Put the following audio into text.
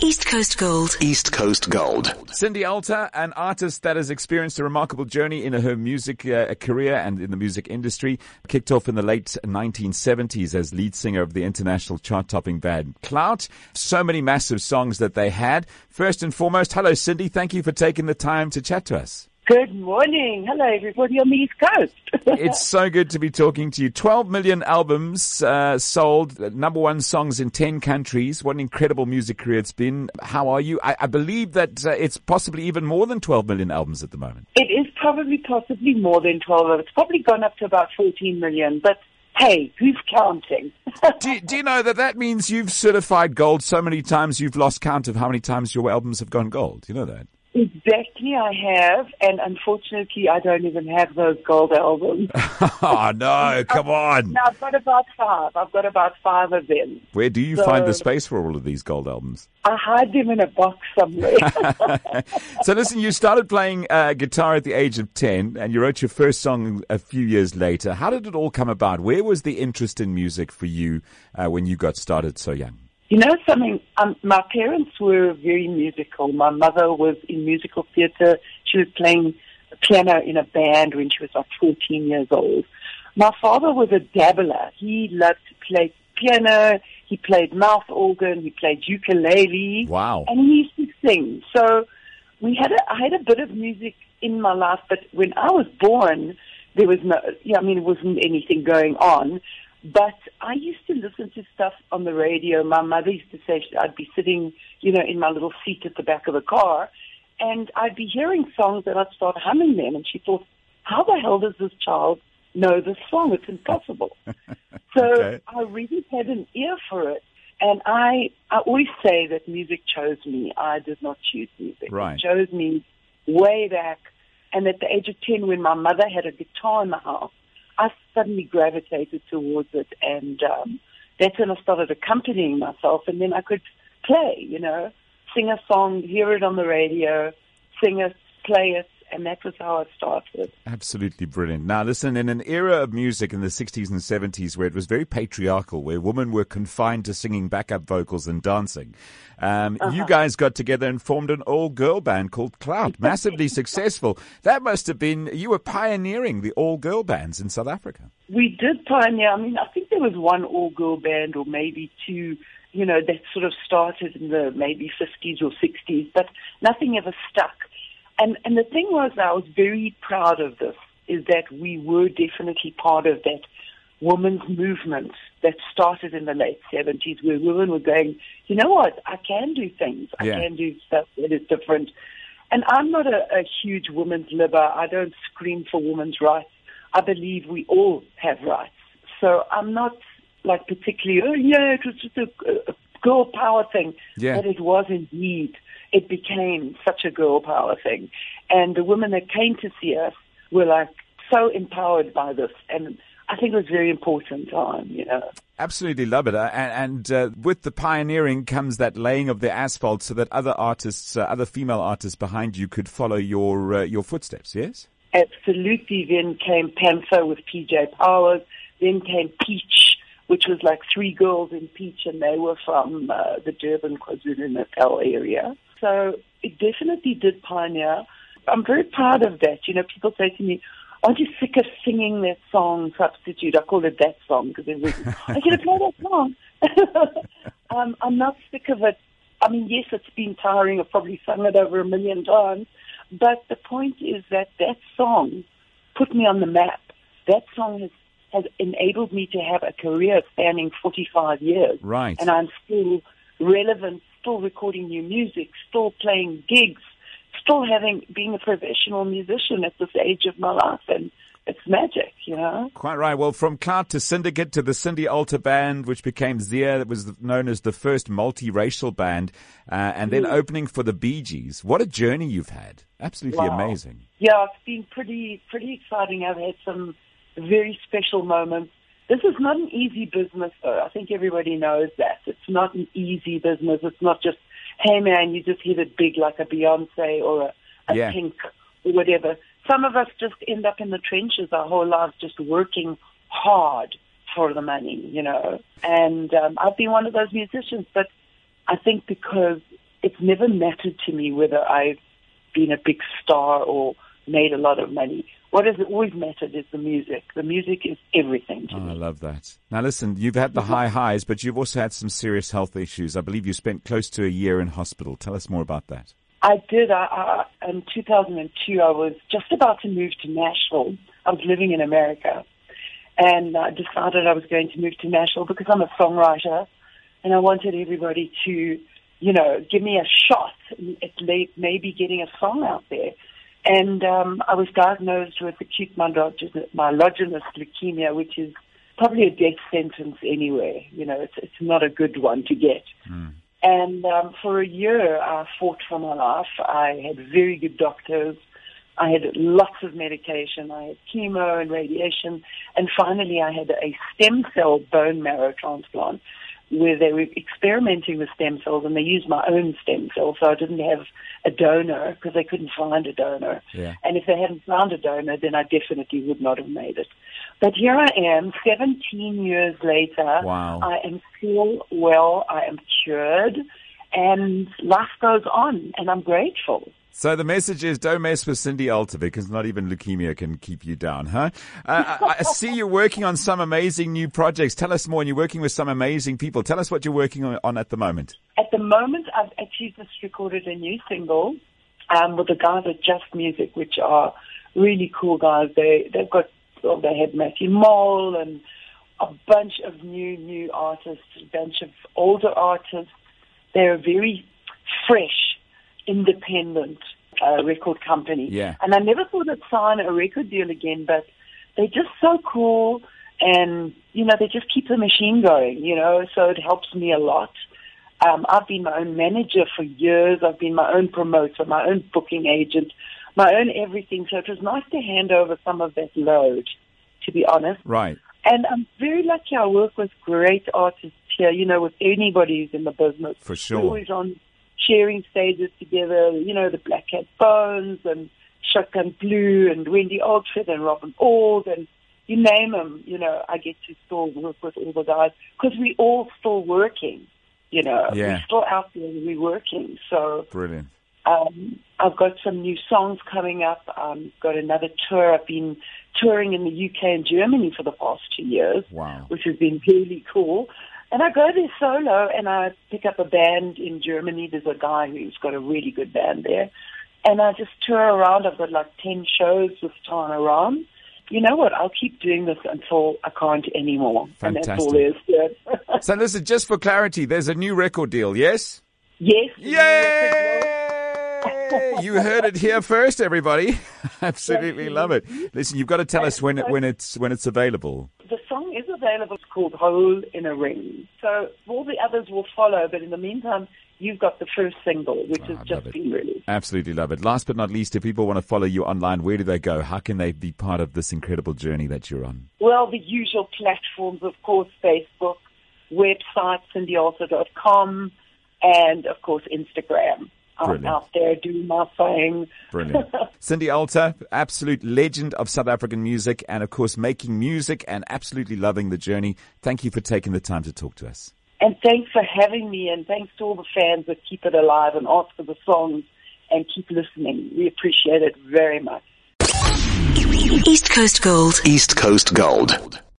East Coast Gold. East Coast Gold. Cyndi Alta, an artist that has experienced a remarkable journey in her music career and in the music industry, kicked off in the late 1970s as lead singer of the international chart-topping band Clout. So many massive songs that they had. First and foremost, hello Cyndi, thank you for taking the time to chat to us. Good morning. Hello, everybody on the East Coast. It's so good to be talking to you. 12 million albums sold, number one songs in 10 countries. What an incredible music career it's been. How are you? I believe that it's possibly even more than 12 million albums at the moment. It is possibly more than 12. It's probably gone up to about 14 million, but hey, who's counting? Do you know that means you've certified gold so many times you've lost count of how many times your albums have gone gold? Do you know that? Exactly, I have, and unfortunately, I don't even have those gold albums. Oh, no, come on. No, I've got about five of them. Where do you find the space for all of these gold albums? I hide them in a box somewhere. So listen, you started playing guitar at the age of 10, and you wrote your first song a few years later. How did it all come about? Where was the interest in music for you when you got started so young? You know something, my parents were very musical. My mother was in musical theatre. She was playing piano in a band when she was like 14 years old. My father was a dabbler. He loved to play piano. He played mouth organ. He played ukulele. Wow. And he used to sing. So I had a bit of music in my life, but when I was born, there was it wasn't anything going on. But I used to listen to stuff on the radio. My mother used to say I'd be sitting, in my little seat at the back of the car, and I'd be hearing songs and I'd start humming them. And she thought, how the hell does this child know this song? It's impossible. So okay. I really had an ear for it. And I always say that music chose me. I did not choose music. Right. It chose me way back. And at the age of 10, when my mother had a guitar in the house, I suddenly gravitated towards it, and that's when I started accompanying myself, and then I could play, sing a song, hear it on the radio, sing it, play it, and that was how I started. Absolutely brilliant. Now, listen, in an era of music in the 60s and 70s where it was very patriarchal, where women were confined to singing backup vocals and dancing, you guys got together and formed an all-girl band called Clout, massively successful. That must have been, you were pioneering the all-girl bands in South Africa. We did pioneer. I think there was one all-girl band or maybe two, that sort of started in the maybe 50s or 60s, but nothing ever stuck. And the thing was, I was very proud of this, is that we were definitely part of that women's movement that started in the late 70s, where women were going, you know what, I can do things. I can do stuff that is different. And I'm not a huge women's libber. I don't scream for women's rights. I believe we all have rights. So I'm not like particularly, it was just a girl power thing. Yeah. But it was indeed. It became such a girl power thing. And the women that came to see us were like so empowered by this. And I think it was very important time, Absolutely love it. And with the pioneering comes that laying of the asphalt so that other artists, other female artists behind you could follow your footsteps, yes? Absolutely. Then came Panther with PJ Powers. Then came Peach, which was like three girls in Peach, and they were from the Durban, KwaZulu-Natal area. So it definitely did pioneer. I'm very proud of that. People say to me, aren't you sick of singing that song, Substitute? I call it that song because everybody's, I can play that song. I'm not sick of it. Yes, it's been tiring. I've probably sung it over 1 million times. But the point is that song put me on the map. That song has enabled me to have a career spanning 45 years. Right. And I'm still relevant, still recording new music, still playing gigs, still being a professional musician at this age of my life. And it's magic, Quite right. Well, from Clout to Syndicate to the Cyndi Alta Band, which became Zia, that was known as the first multiracial band, and then opening for the Bee Gees. What a journey you've had. Absolutely amazing. Yeah, it's been pretty exciting. I've had some very special moments. This is not an easy business, though. I think everybody knows that. It's not an easy business. It's not just, hey, man, you just hit it big like a Beyonce or a Pink or whatever. Some of us just end up in the trenches our whole lives just working hard for the money, And I've been one of those musicians, but I think because it's never mattered to me whether I've been a big star or made a lot of money. What has always mattered is the music. The music is everything to me. I love that. Now listen, you've had the high highs, but you've also had some serious health issues. I believe you spent close to a year in hospital. Tell us more about that. I did. In 2002, I was just about to move to Nashville. I was living in America, and I decided I was going to move to Nashville because I'm a songwriter, and I wanted everybody to, give me a shot at maybe getting a song out there. And I was diagnosed with acute myelogenous leukemia, which is probably a death sentence anyway. It's not a good one to get. Mm. And for a year, I fought for my life. I had very good doctors. I had lots of medication. I had chemo and radiation. And finally, I had a stem cell bone marrow transplant where they were experimenting with stem cells, and they used my own stem cells, so I didn't have a donor because they couldn't find a donor. Yeah. And if they hadn't found a donor, then I definitely would not have made it. But here I am, 17 years later. Wow. I am still well, I am cured, and life goes on, and I'm grateful. So the message is, don't mess with Cindy Alter, because not even leukemia can keep you down, huh? I see you're working on some amazing new projects. Tell us more. And you're working with some amazing people. Tell us what you're working on at the moment. At the moment, I've actually just recorded a new single with the guys at Just Music, which are really cool guys. They had Matthew Mole and a bunch of new artists, a bunch of older artists. They're very fresh, independent record company. Yeah. And I never thought I'd sign a record deal again, but they're just so cool, and, they just keep the machine going, so it helps me a lot. I've been my own manager for years. I've been my own promoter, my own booking agent, my own everything. So it was nice to hand over some of that load, to be honest. Right. And I'm very lucky I work with great artists here, with anybody who's in the business. For sure. We're always on sharing stages together, the Black Cat Bones and Shotgun Blue and Wendy Oldford and Robin Ord, and you name them, I get to still work with all the guys because we all still working, Yeah. We're still out there and we're working. So brilliant. I've got some new songs coming up. Got another tour. I've been touring in the UK and Germany for the past 2 years, Wow. which has been really cool. And I go there solo, and I pick up a band in Germany. There's a guy who's got a really good band there. And I just tour around. I've got 10 shows this time around. You know what? I'll keep doing this until I can't anymore. Fantastic. And that's all there is to it. So listen, just for clarity, there's a new record deal, yes? Yes. Yay! You heard it here first, everybody. Absolutely love it. Listen, you've got to tell us when it's available. The song is available. It's called Hole in a Ring. So all the others will follow, but in the meantime, you've got the first single, which has just been released. Absolutely love it. Last but not least, if people want to follow you online, where do they go? How can they be part of this incredible journey that you're on? Well, the usual platforms, of course, Facebook, website, cindyalter.com, and, of course, Instagram. I'm out there doing my thing. Brilliant. Cindy Alter, absolute legend of South African music, and of course making music and absolutely loving the journey. Thank you for taking the time to talk to us. And thanks for having me, and thanks to all the fans that keep it alive and ask for the songs and keep listening. We appreciate it very much. East Coast Gold. East Coast Gold.